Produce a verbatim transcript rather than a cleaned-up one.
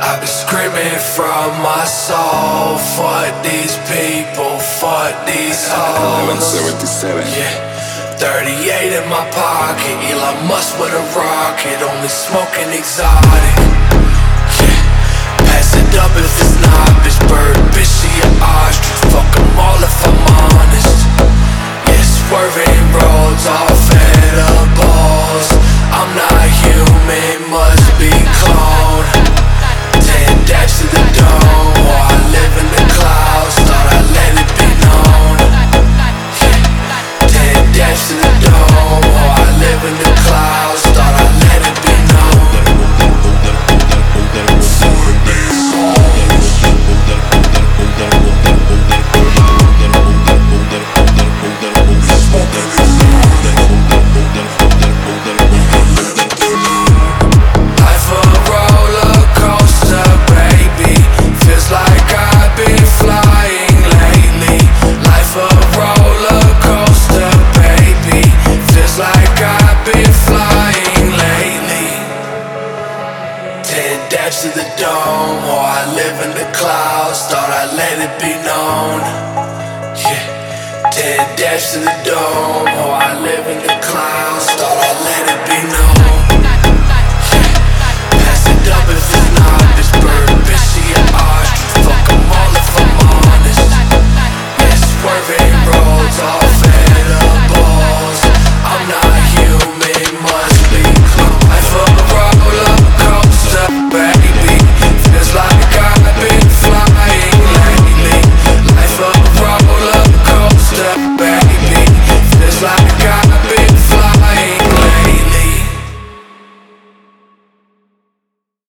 I've been screaming from my soul. Fuck these people, fuck these hoes. seventy-seven. Yeah, thirty-eight in my pocket. Elon Musk with a rocket, only smoking exotic. Yeah, pass it up if it's not. Bitch, bird, bitch, she an ostrich. Fuck 'em all if I'm honest. Yeah, swerving roads, all fed up balls. I'm not human, must be cloned. Ten dash to the dome, or I live in the clouds. Thought I'd let it be known. Yeah. Ten dash to the dome, or I live in the clouds. Thought I'd let it be known. Life a roller coaster, baby. Feels like I've been flying lately. Life a roller coaster, baby. Feels like I've been flying lately. Ten dash to the dome, or I live in the clouds. Thought I'd let it be known. Yeah. Ten dash to the dome, or I live in the clouds. Thought I'd let it be